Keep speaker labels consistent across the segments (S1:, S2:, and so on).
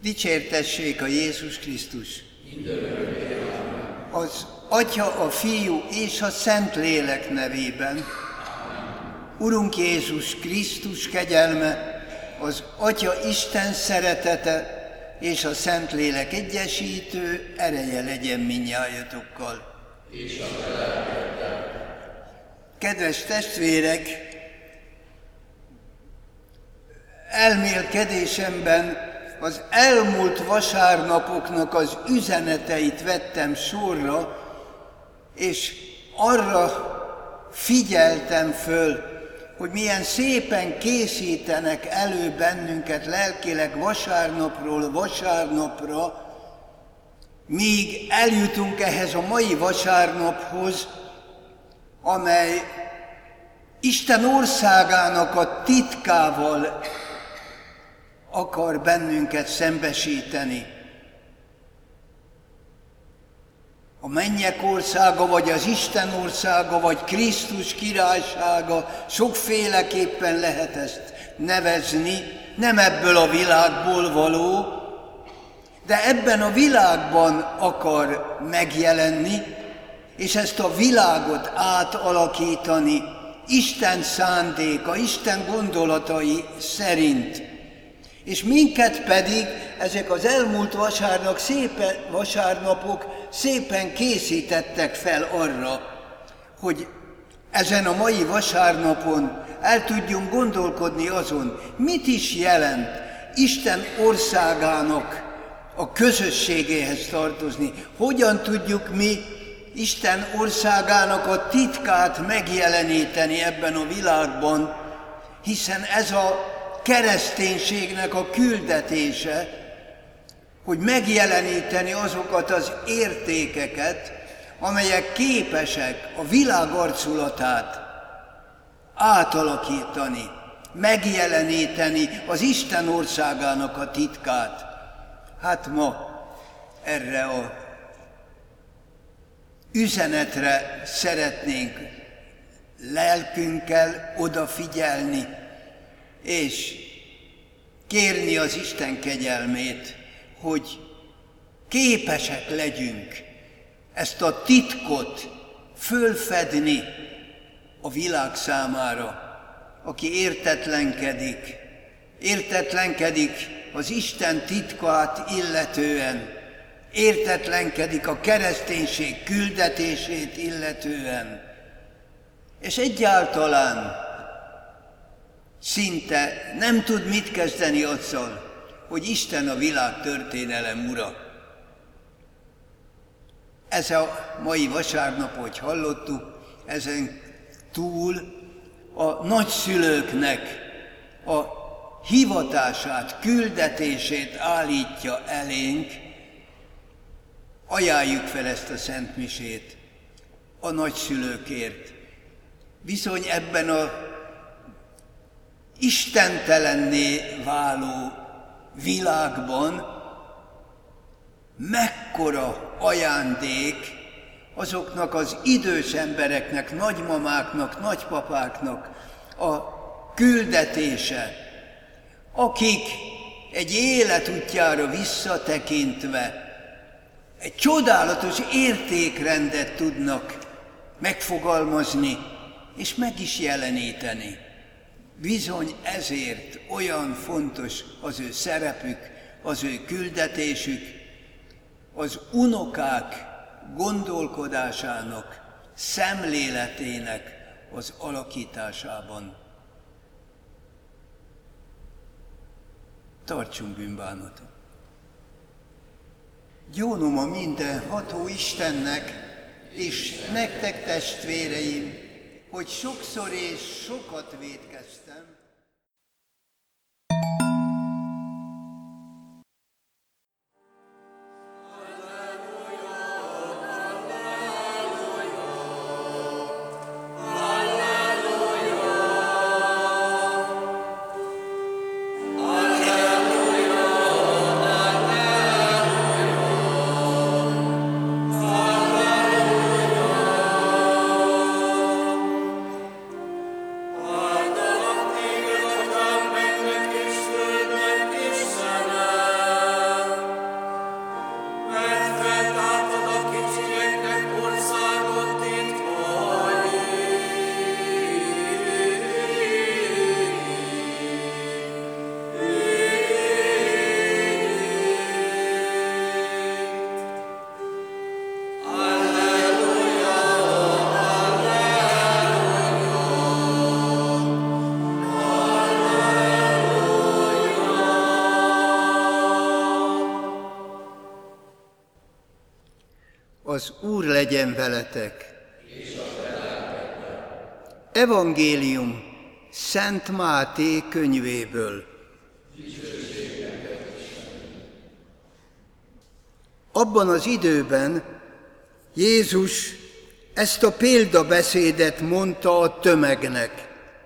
S1: Dicsértessék a Jézus Krisztus! Az Atya, a Fiú és a Szentlélek nevében. Urunk Jézus Krisztus kegyelme, az Atya Isten szeretete és a Szentlélek egyesítő ereje legyen mindnyájatokkal. És a kedves testvérek, elmélkedésemben az elmúlt vasárnapoknak az üzeneteit vettem sorra, és arra figyeltem föl, hogy milyen szépen készítenek elő bennünket lelkileg vasárnapról vasárnapra, míg eljutunk ehhez a mai vasárnaphoz, amely Isten országának a titkával akar bennünket szembesíteni. A mennyek országa, vagy az Isten országa, vagy Krisztus királysága, sokféleképpen lehet ezt nevezni, nem ebből a világból való, de ebben a világban akar megjelenni, és ezt a világot átalakítani Isten szándéka, Isten gondolatai szerint. És minket pedig ezek az elmúlt vasárnapok szépen készítettek fel arra, hogy ezen a mai vasárnapon el tudjunk gondolkodni azon, mit is jelent Isten országának a közösségéhez tartozni, hogyan tudjuk mi Isten országának a titkát megjeleníteni ebben a világban, hiszen ez a kereszténységnek a küldetése, hogy megjeleníteni azokat az értékeket, amelyek képesek a világ arculatát átalakítani, megjeleníteni az Isten országának a titkát. Hát ma erre a üzenetre szeretnénk lelkünkkel odafigyelni, és kérni az Isten kegyelmét, hogy képesek legyünk ezt a titkot fölfedni a világ számára, aki értetlenkedik az Isten titkát illetően, értetlenkedik a kereszténység küldetését illetően, és egyáltalán szinte nem tud mit kezdeni azzal, hogy Isten a világ történelem ura. Ez a mai vasárnap, hogy hallottuk, ezen túl a nagyszülőknek a hivatását, küldetését állítja elénk. Ajánljuk fel ezt a szentmisét a nagyszülőkért. Bizony ebben a istentelenné váló világban mekkora ajándék azoknak az idős embereknek, nagymamáknak, nagypapáknak a küldetése, akik egy életútjára visszatekintve egy csodálatos értékrendet tudnak megfogalmazni és meg is jeleníteni. Bizony ezért olyan fontos az ő szerepük, az ő küldetésük, az unokák gondolkodásának, szemléletének az alakításában. Tartsunk bűnbánatot! Gyónom a mindenható Istennek, és nektek testvéreim, hogy sokszor és sokat vétkeztem.
S2: Alleluia.
S1: Az Úr legyen veletek. Evangélium Szent Máté könyvéből. Abban az időben Jézus ezt a példabeszédet mondta a tömegnek.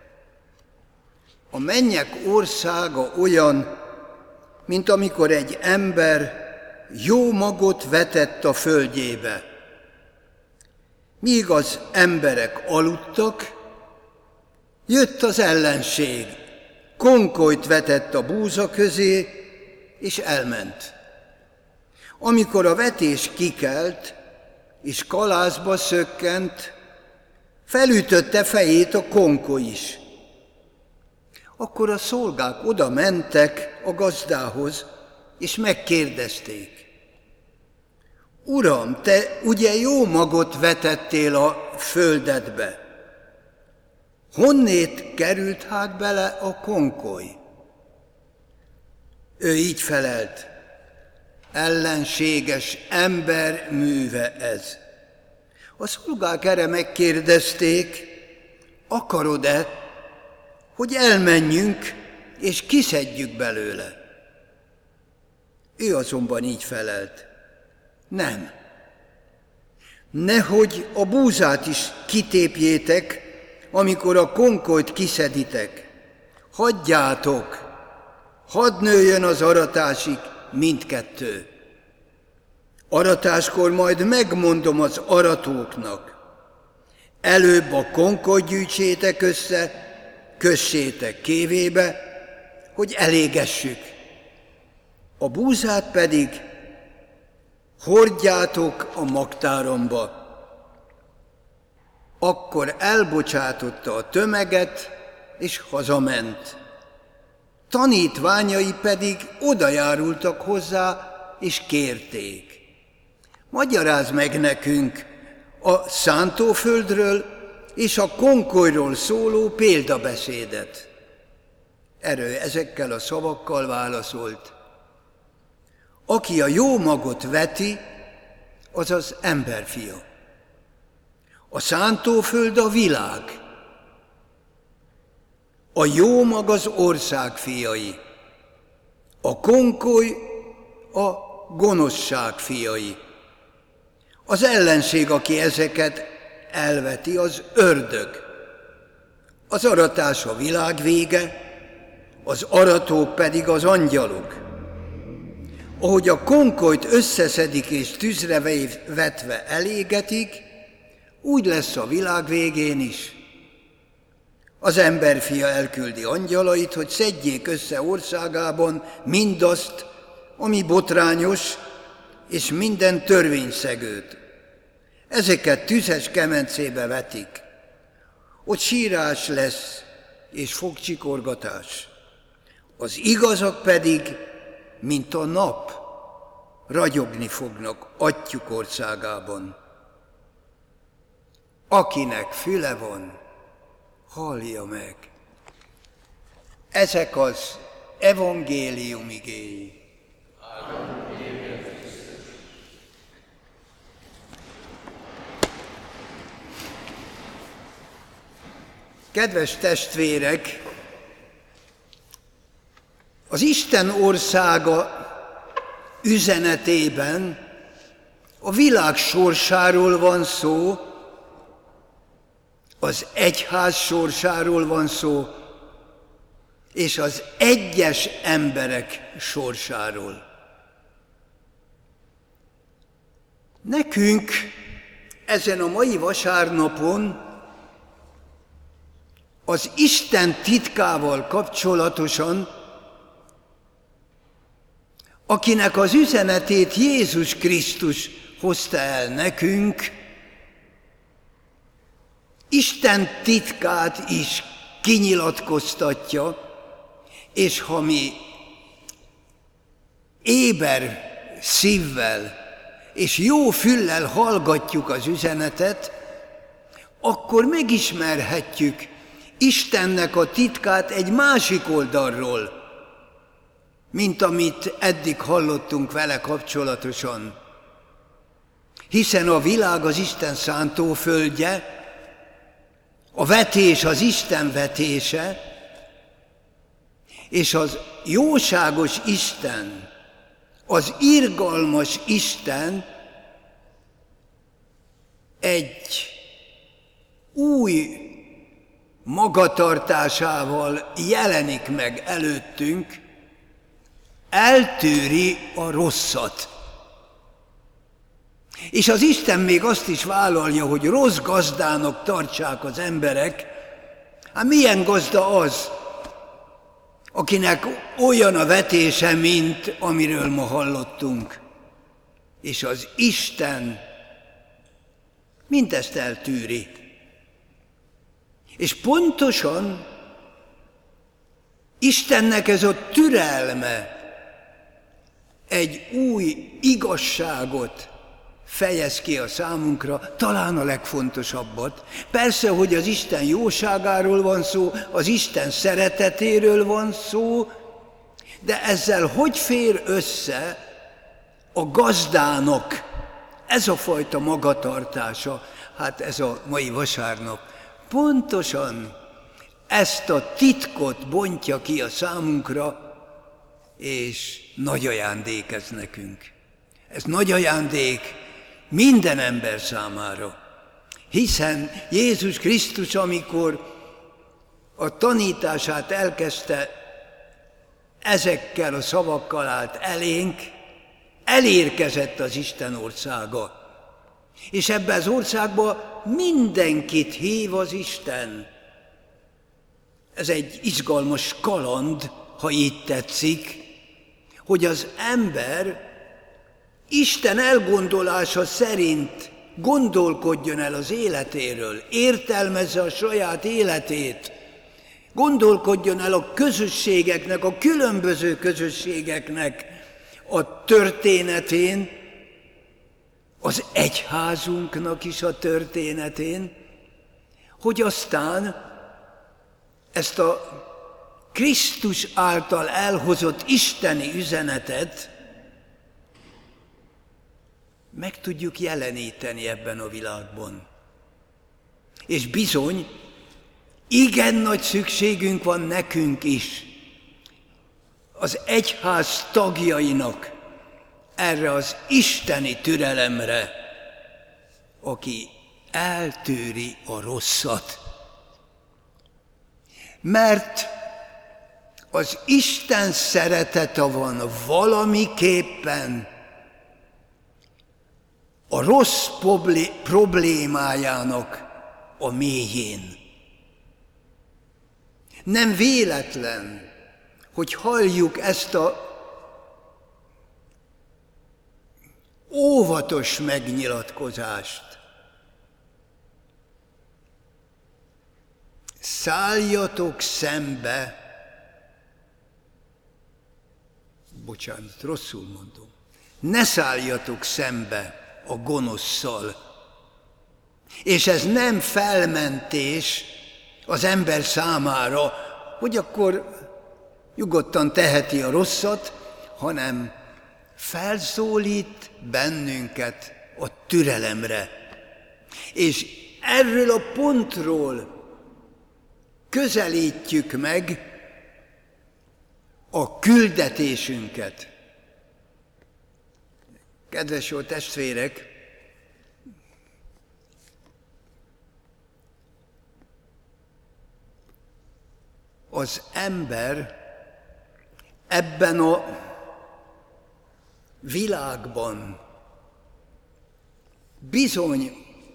S1: A mennyek országa olyan, mint amikor egy ember jó magot vetett a földjébe. Míg az emberek aludtak, jött az ellenség, konkolyt vetett a búza közé, és elment. Amikor a vetés kikelt, és kalászba szökkent, felütötte fejét a konkoly is. Akkor a szolgák oda mentek a gazdához, és megkérdezték: Uram, te ugye jó magot vetettél a földedbe? Honnét került hát bele a konkoly? Ő így felelt: ellenséges ember műve ez. A szolgák erre megkérdezték: akarod-e, hogy elmenjünk és kiszedjük belőle? Ő azonban így felelt: nem. Nehogy a búzát is kitépjétek, amikor a konkolyt kiszeditek. Hagyjátok, hadd nőjön az aratásig mindkettő. Aratáskor majd megmondom az aratóknak: előbb a konkolyt gyűjtsétek össze, kössétek kévébe, hogy elégessük. A búzát pedig hordjátok a magtáramba. Akkor elbocsátotta a tömeget, és hazament. Tanítványai pedig odajárultak hozzá, és kérték: magyarázd meg nekünk a szántóföldről és a konkolyról szóló példabeszédet. Erre ezekkel a szavakkal válaszolt: aki a jó magot veti, az az emberfia. A szántóföld a világ. A jó mag az ország fiai. A konkoly a gonoszság fiai. Az ellenség, aki ezeket elveti, az ördög. Az aratás a világ vége, az aratók pedig az angyalok. Ahogy a konkolyt összeszedik és tűzre vetve elégetik, úgy lesz a világ végén is. Az emberfia elküldi angyalait, hogy szedjék össze országában mindazt, ami botrányos, és minden törvényszegőt. Ezeket tüzes kemencébe vetik. Ott sírás lesz, és fogcsikorgatás. Az igazak pedig, mint a nap, ragyogni fognak atyjuk országában. Akinek füle van, hallja meg. Ezek az evangélium igéi. Kedves testvérek, az Isten országa üzenetében a világ sorsáról van szó, az egyház sorsáról van szó, és az egyes emberek sorsáról. Nekünk ezen a mai vasárnapon az Isten titkával kapcsolatosan, akinek az üzenetét Jézus Krisztus hozta el nekünk, Isten titkát is kinyilatkoztatja, és ha mi éber szívvel és jó füllel hallgatjuk az üzenetet, akkor megismerhetjük Istennek a titkát egy másik oldalról, mint amit eddig hallottunk vele kapcsolatosan. Hiszen a világ az Isten szántóföldje, a vetés az Isten vetése, és az jóságos Isten, az irgalmas Isten egy új magatartásával jelenik meg előttünk, eltűri a rosszat. És az Isten még azt is vállalja, hogy rossz gazdának tartsák az emberek. Hát milyen gazda az, akinek olyan a vetése, mint amiről ma hallottunk. És az Isten mindezt eltűri. És pontosan Istennek ez a türelme egy új igazságot fejez ki a számunkra, talán a legfontosabbat. Persze, hogy az Isten jóságáról van szó, az Isten szeretetéről van szó, de ezzel hogy fér össze a gazdának ez a fajta magatartása? Hát ez a mai vasárnap pontosan ezt a titkot bontja ki a számunkra, és nagy ajándék ez nekünk. Ez nagy ajándék minden ember számára. Hiszen Jézus Krisztus, amikor a tanítását elkezdte, ezekkel a szavakkal állt elénk, elérkezett az Isten országa. És ebbe az országba mindenkit hív az Isten. Ez egy izgalmas kaland, ha így tetszik, hogy az ember Isten elgondolása szerint gondolkodjon el az életéről, értelmezze a saját életét, gondolkodjon el a közösségeknek, a különböző közösségeknek a történetén, az egyházunknak is a történetén, hogy aztán ezt a Krisztus által elhozott isteni üzenetet meg tudjuk jeleníteni ebben a világban. És bizony, igen nagy szükségünk van nekünk is, az egyház tagjainak erre az isteni türelemre, aki eltűri a rosszat. Mert az Isten szeretete van valamiképpen a rossz problémájának a mélyén. Nem véletlen, hogy halljuk ezt a óvatos megnyilatkozást. Szálljatok szembe, bocsánat, rosszul mondom, ne szálljatok szembe a gonoszszal. És ez nem felmentés az ember számára, hogy akkor nyugodtan teheti a rosszat, hanem felszólít bennünket a türelemre. És erről a pontról közelítjük meg a küldetésünket. Kedves jó testvérek, az ember ebben a világban bizony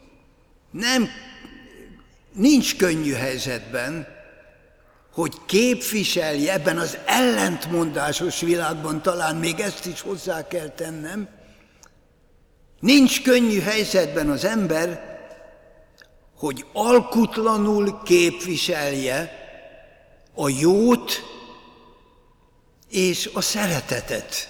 S1: nincs könnyű helyzetben, hogy képviselje ebben az ellentmondásos világban, talán még ezt is hozzá kell tennem, nincs könnyű helyzetben az ember, hogy alkutlanul képviselje a jót és a szeretetet.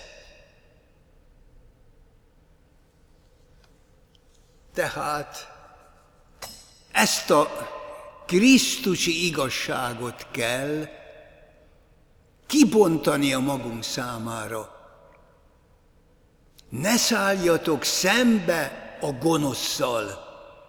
S1: Tehát ezt a krisztusi igazságot kell kibontani a magunk számára. Ne szálljatok szembe a gonoszszal,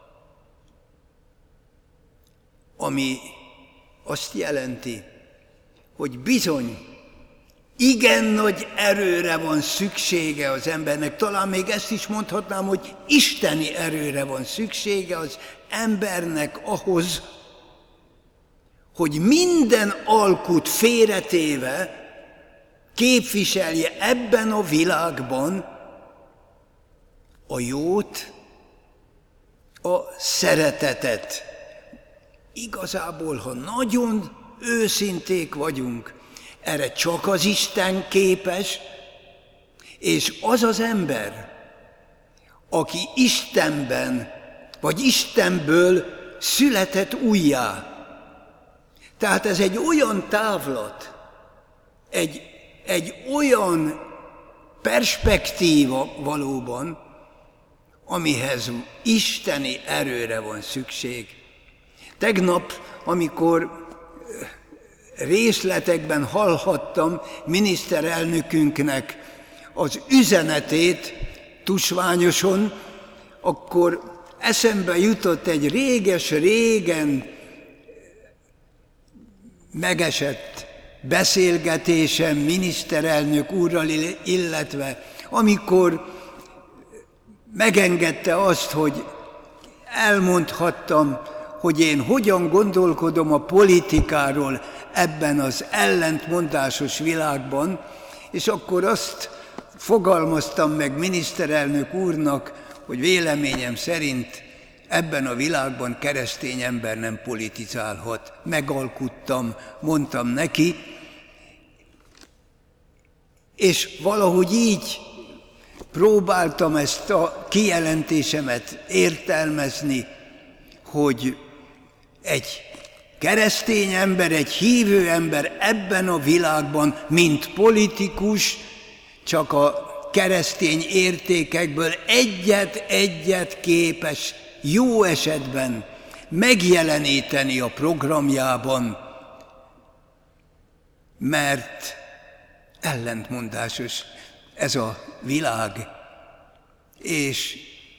S1: ami azt jelenti, hogy bizony, igen nagy erőre van szüksége az embernek. Talán még ezt is mondhatnám, hogy isteni erőre van szüksége az embernek ahhoz, hogy minden alkut félretéve képviselje ebben a világban a jót, a szeretetet. Igazából, ha nagyon őszinték vagyunk, erre csak az Isten képes, és az az ember, aki Istenben, vagy Istenből született újjá. Tehát ez egy olyan távlat, egy olyan perspektíva valóban, amihez isteni erőre van szükség. Tegnap, amikor részletekben hallhattam miniszterelnökünknek az üzenetét tusványoson, akkor eszembe jutott egy réges-régen megesett beszélgetésem miniszterelnök úrral, illetve amikor megengedte azt, hogy elmondhattam, hogy én hogyan gondolkodom a politikáról ebben az ellentmondásos világban, és akkor azt fogalmaztam meg miniszterelnök úrnak, hogy véleményem szerint ebben a világban keresztény ember nem politizálhat. Megalkuttam, mondtam neki, és valahogy így próbáltam ezt a kijelentésemet értelmezni, hogy egy keresztény ember, egy hívő ember ebben a világban, mint politikus, csak a keresztény értékekből egyet képes jó esetben megjeleníteni a programjában, mert ellentmondásos ez a világ, és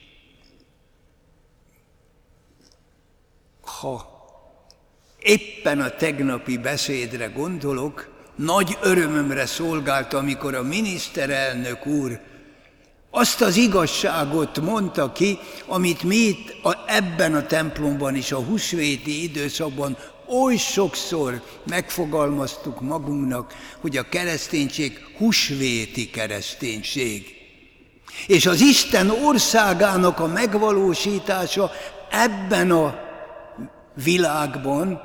S1: ha éppen a tegnapi beszédre gondolok, nagy örömömre szolgált, amikor a miniszterelnök úr azt az igazságot mondta ki, amit mi itt ebben a templomban is a húsvéti időszakban oly sokszor megfogalmaztuk magunknak, hogy a kereszténység húsvéti kereszténység. És az Isten országának a megvalósítása ebben a világban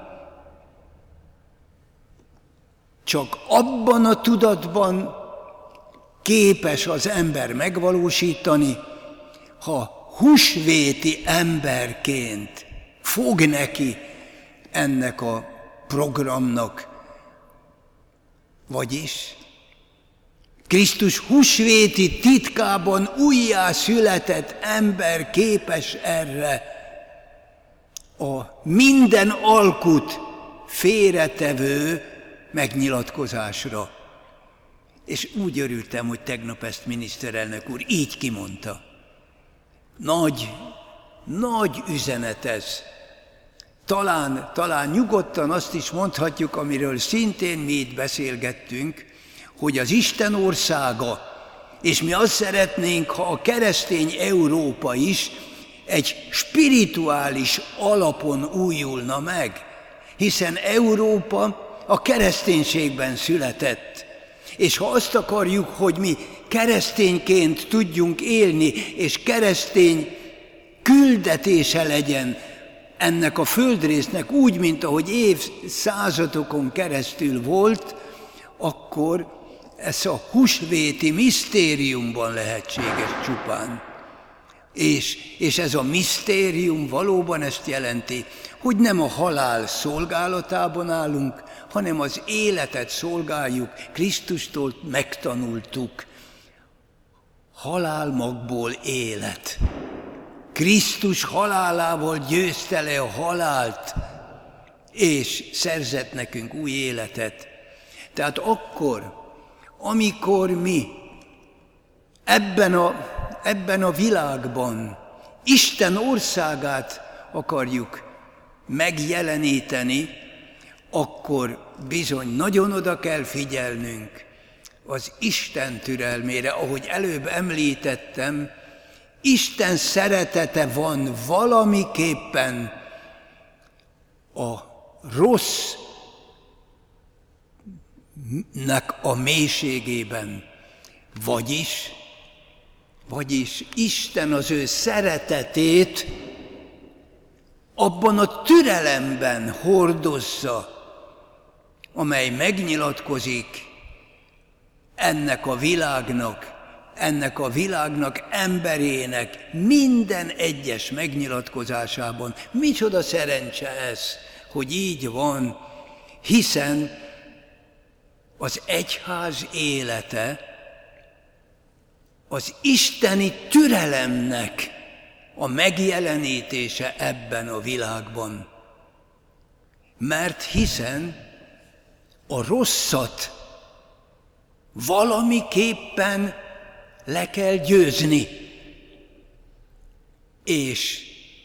S1: csak abban a tudatban képes az ember megvalósítani, ha húsvéti emberként fog neki ennek a programnak. Vagyis Krisztus húsvéti titkában újjá született ember képes erre a minden alkut félretevő megnyilatkozásra. És úgy örültem, hogy tegnap ezt miniszterelnök úr így kimondta. Nagy üzenet ez. Talán nyugodtan azt is mondhatjuk, amiről szintén mi itt beszélgettünk, hogy az Isten országa, és mi azt szeretnénk, ha a keresztény Európa is egy spirituális alapon újulna meg, hiszen Európa a kereszténységben született. És ha azt akarjuk, hogy mi keresztényként tudjunk élni, és keresztény küldetése legyen ennek a földrésznek úgy, mint ahogy évszázadokon keresztül volt, akkor ez a húsvéti misztériumban lehetséges csupán. És ez a misztérium valóban ezt jelenti, hogy nem a halál szolgálatában állunk, hanem az életet szolgáljuk, Krisztustól megtanultuk. Halálmagból élet. Krisztus halálával győzte le a halált, és szerzett nekünk új életet. Tehát akkor, amikor mi ebben a világban Isten országát akarjuk megjeleníteni, akkor bizony nagyon oda kell figyelnünk az Isten türelmére. Ahogy előbb említettem, Isten szeretete van valamiképpen a rossznak a mélységében. Vagyis Isten az ő szeretetét abban a türelemben hordozza, amely megnyilatkozik ennek a világnak, emberének minden egyes megnyilatkozásában. Micsoda szerencse ez, hogy így van, hiszen az egyház élete az isteni türelemnek a megjelenítése ebben a világban. Mert hiszen a rosszat valamiképpen le kell győzni. És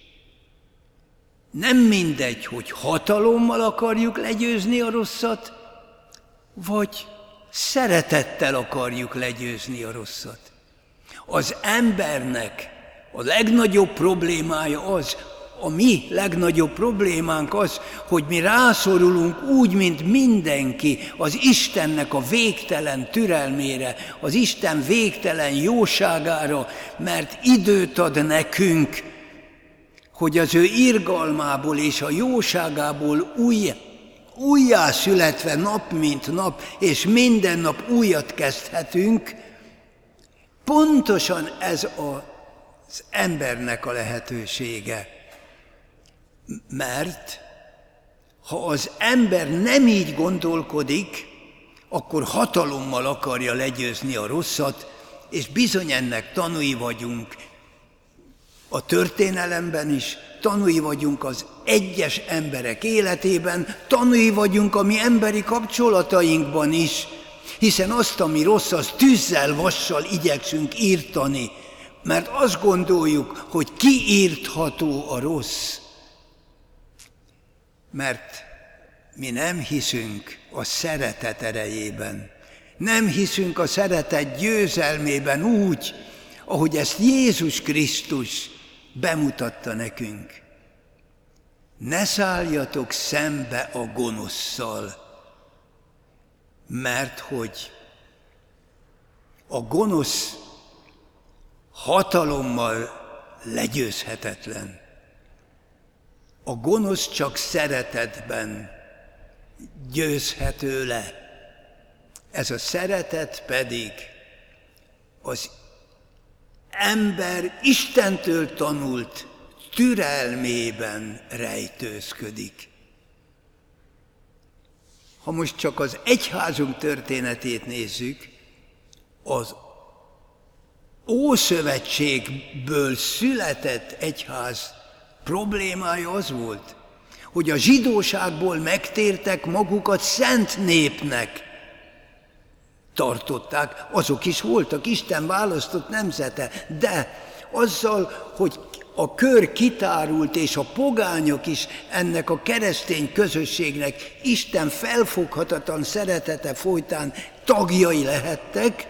S1: nem mindegy, hogy hatalommal akarjuk legyőzni a rosszat, vagy szeretettel akarjuk legyőzni a rosszat. Az embernek a legnagyobb problémája az, a mi legnagyobb problémánk az, hogy mi rászorulunk úgy, mint mindenki, az Istennek a végtelen türelmére, az Isten végtelen jóságára, mert időt ad nekünk, hogy az ő irgalmából és a jóságából újjászületve nap mint nap, és minden nap újat kezdhetünk. Pontosan ez az embernek a lehetősége. Mert ha az ember nem így gondolkodik, akkor hatalommal akarja legyőzni a rosszat, és bizony ennek tanúi vagyunk a történelemben is, tanúi vagyunk az egyes emberek életében, tanúi vagyunk a mi emberi kapcsolatainkban is, hiszen azt, ami rossz, az tűzzel, vassal igyekszünk írtani, mert azt gondoljuk, hogy kiírtható a rossz. Mert mi nem hiszünk a szeretet erejében, nem hiszünk a szeretet győzelmében úgy, ahogy ezt Jézus Krisztus bemutatta nekünk. Ne szálljatok szembe a gonoszszal, mert hogy a gonosz hatalommal legyőzhetetlen. A gonosz csak szeretetben győzhető le. Ez a szeretet pedig az ember Istentől tanult türelmében rejtőzködik. Ha most csak az egyházunk történetét nézzük, az Ószövetségből született egyház problémája az volt, hogy a zsidóságból megtértek magukat szent népnek tartották, azok is voltak Isten választott nemzete, de azzal, hogy a kör kitárult, és a pogányok is ennek a keresztény közösségnek Isten felfoghatatlan szeretete folytán tagjai lehettek,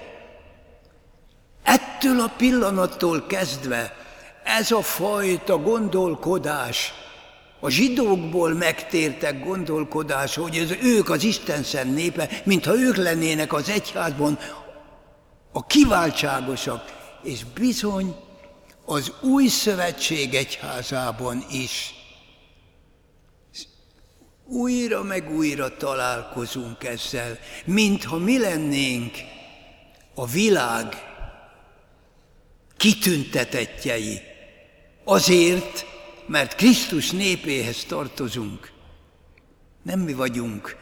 S1: ettől a pillanattól kezdve ez a fajta gondolkodás, a zsidókból megtértek gondolkodás, hogy ők az Isten szent népe, mintha ők lennének az egyházban a kiváltságosak, és bizony az új szövetség egyházában is újra meg újra találkozunk ezzel, mintha mi lennénk a világ kitüntetettjei. Azért, mert Krisztus népéhez tartozunk. Nem mi vagyunk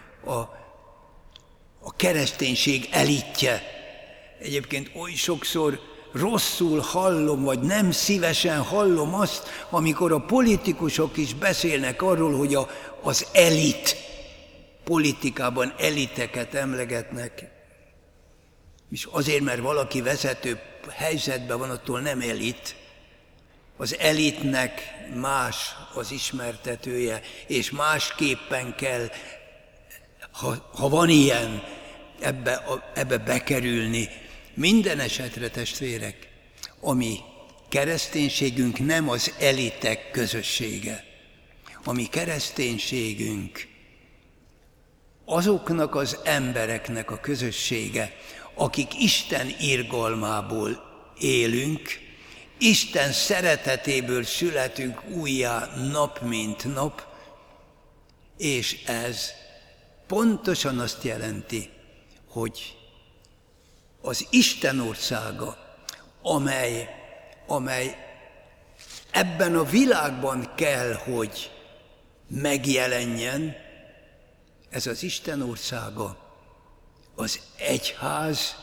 S1: a kereszténység elitje. Egyébként oly sokszor rosszul hallom, vagy nem szívesen hallom azt, amikor a politikusok is beszélnek arról, hogy az elit, politikában eliteket emlegetnek. És azért, mert valaki vezető helyzetben van, attól nem elit. az elitnek más az ismertetője, és másképpen kell, ha van ilyen, ebbe bekerülni. Minden esetre, testvérek, ami kereszténységünk nem az elitek közössége. A mi kereszténységünk azoknak az embereknek a közössége, akik Isten irgalmából élünk, Isten szeretetéből születünk újjá nap mint nap, és ez pontosan azt jelenti, hogy az Isten országa, amely ebben a világban kell, hogy megjelenjen, ez az Isten országa, az egyház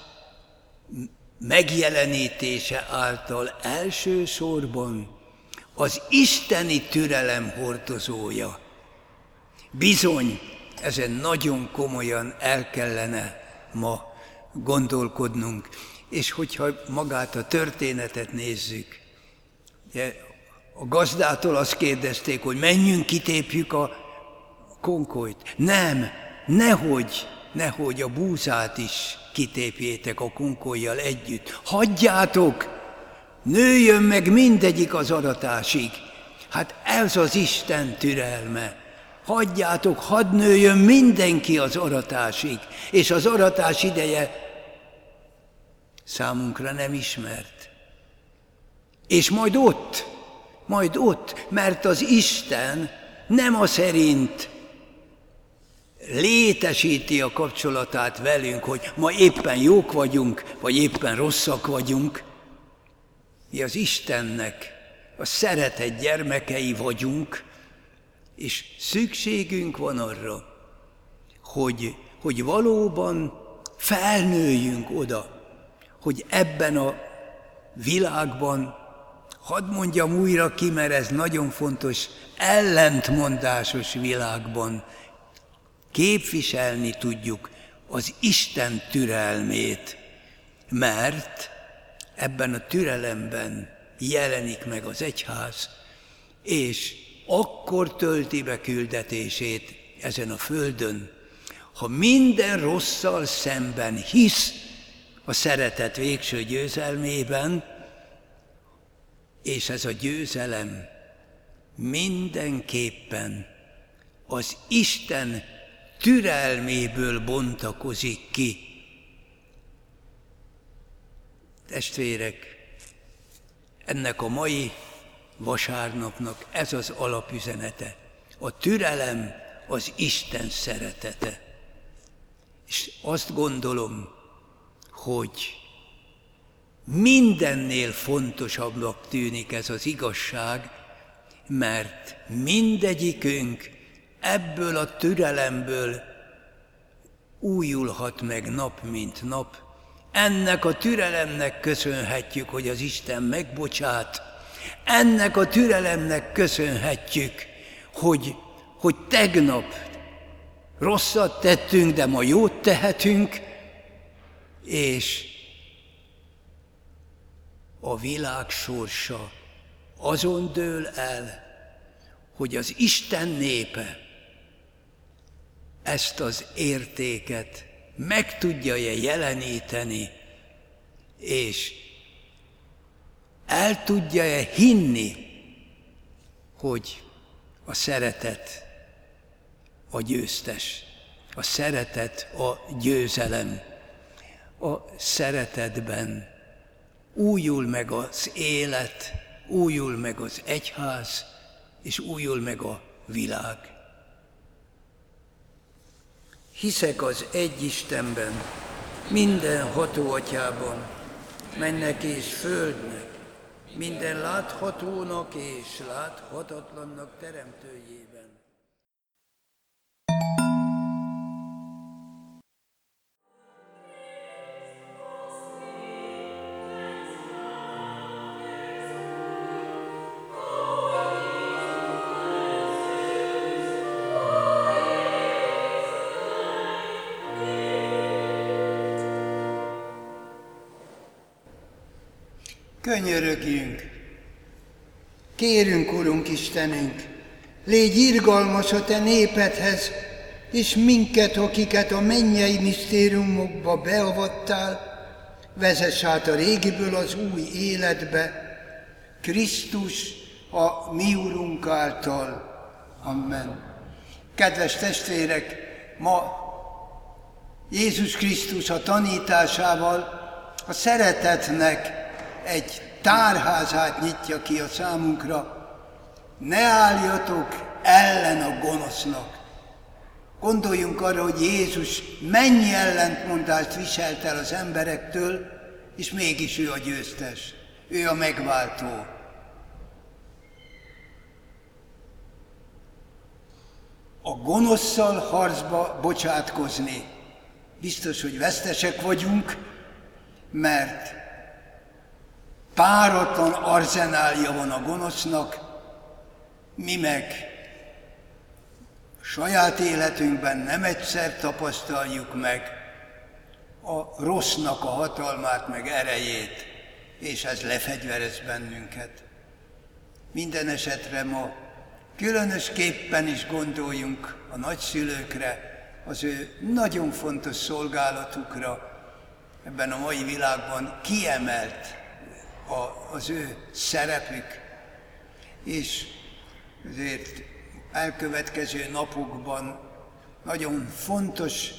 S1: megjelenítése által elsősorban az isteni türelem hordozója. Bizony, ezen nagyon komolyan el kellene ma gondolkodnunk, és hogyha magát a történetet nézzük, a gazdától azt kérdezték, hogy menjünk, kitépjük a konkolyt. Nem, nehogy a búzát is kitépjétek a konkollyal együtt. Hagyjátok, nőjön meg mindegyik az aratásig. Hát ez az Isten türelme. Hagyjátok, hadd nőjön mindenki az aratásig, és az aratás ideje számunkra nem ismert. És majd ott, mert az Isten nem a szerint létesíti a kapcsolatát velünk, hogy ma éppen jók vagyunk, vagy éppen rosszak vagyunk. Mi az Istennek a szeretett gyermekei vagyunk, és szükségünk van arra, hogy valóban felnőjünk oda, hogy ebben a világban, hadd mondjam újra ki, mert ez nagyon fontos, ellentmondásos világban képviselni tudjuk az Isten türelmét, mert ebben a türelemben jelenik meg az egyház, és akkor tölti be küldetését ezen a földön, ha minden rosszal szemben hisz a szeretet végső győzelmében, és ez a győzelem mindenképpen az Isten türelméből bontakozik ki. Testvérek, ennek a mai vasárnapnak ez az alapüzenete. A türelem az Isten szeretete. És azt gondolom, hogy mindennél fontosabbnak tűnik ez az igazság, mert mindegyikünk ebből a türelemből újulhat meg nap mint nap. Ennek a türelemnek köszönhetjük, hogy az Isten megbocsát. Ennek a türelemnek köszönhetjük, hogy tegnap rosszat tettünk, de ma jót tehetünk, és a világ sorsa azon dől el, hogy az Isten népe ezt az értéket meg tudja-e jeleníteni, és el tudja-e hinni, hogy a szeretet a győztes, a szeretet a győzelem. A szeretetben újul meg az élet, újul meg az egyház, és újul meg a világ. Hiszek az egy Istenben, mindenható Atyában, mennek és földnek, minden láthatónak és láthatatlannak teremtőjében.
S2: Könyörögjünk!
S1: Kérünk, Urunk Istenünk, légy irgalmas a Te népedhez, és minket, akiket a mennyei misztériumokba beavattál, vezess át a régiből az új életbe, Krisztus a mi Urunk által. Amen. Kedves testvérek, ma Jézus Krisztus a tanításával a szeretetnek egy tárházát nyitja ki a számunkra. Ne álljatok ellen a gonosznak. Gondoljunk arra, hogy Jézus mennyi ellentmondást viselt el az emberektől, és mégis ő a győztes, ő a megváltó. A gonoszszal harcba bocsátkozni. Biztos, hogy vesztesek vagyunk, mert páratlan arzenálja van a gonosznak, mi meg saját életünkben nem egyszer tapasztaljuk meg a rossznak a hatalmát, meg erejét, és ez lefegyverez bennünket. Minden esetre ma különösképpen is gondoljunk a nagyszülőkre, az ő nagyon fontos szolgálatukra. Ebben a mai világban kiemelt az ő szerepük, és ezért elkövetkező napokban nagyon fontos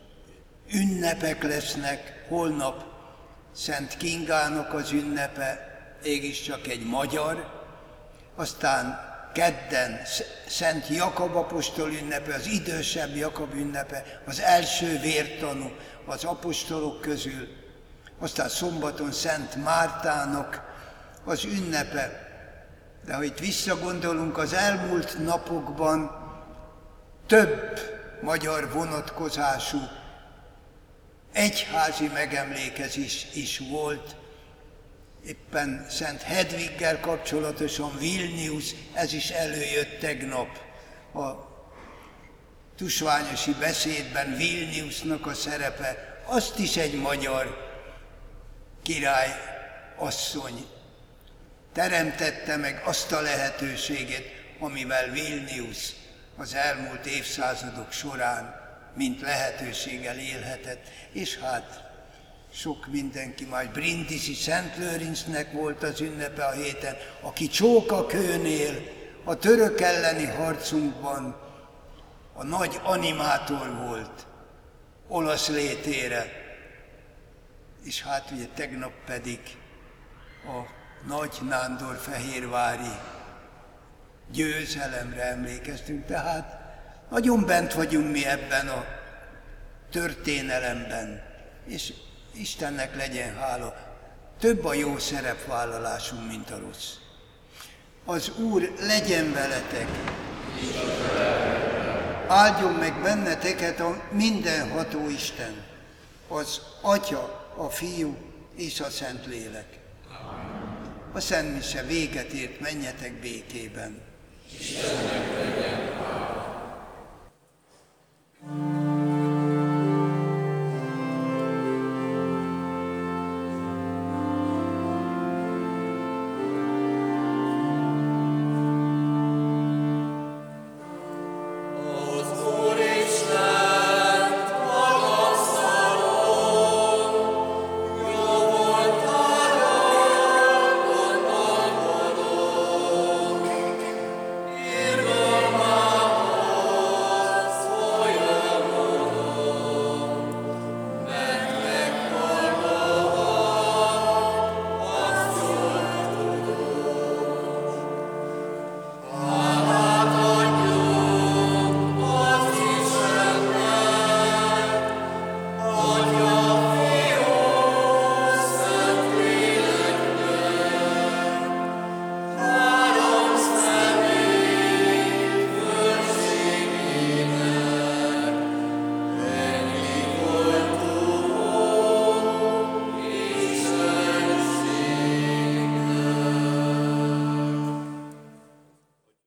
S1: ünnepek lesznek. Holnap Szent Kingának az ünnepe, mégiscsak egy magyar, aztán kedden Szent Jakab apostol ünnepe, az idősebb Jakab ünnepe, az első vértanú az apostolok közül, aztán szombaton Szent Mártának az ünnepe. De ha itt visszagondolunk, az elmúlt napokban több magyar vonatkozású egyházi megemlékezés is volt. Éppen Szent Hedviggel kapcsolatosan Vilnius, ez is előjött tegnap a tusványosi beszédben, Vilniusnak a szerepe, azt is egy magyar király asszony teremtette meg azt a lehetőséget, amivel Vilnius az elmúlt évszázadok során mint lehetőséggel élhetett, és hát sok mindenki, majd Brindisi Szent Lőrincnek volt az ünnepe a héten, aki Csókakőnél a török elleni harcunkban a nagy animátor volt olasz létére, és hát ugye tegnap pedig a Nagy Nándorfehérvári győzelemre emlékeztünk, tehát nagyon bent vagyunk mi ebben a történelemben, és Istennek legyen hála, több a jó szerepvállalásunk, mint a rossz. Az Úr legyen veletek, áldjon meg benneteket a mindenható Isten, az Atya, a Fiú és a Szentlélek. A Szent Mise véget ért, menjetek békében.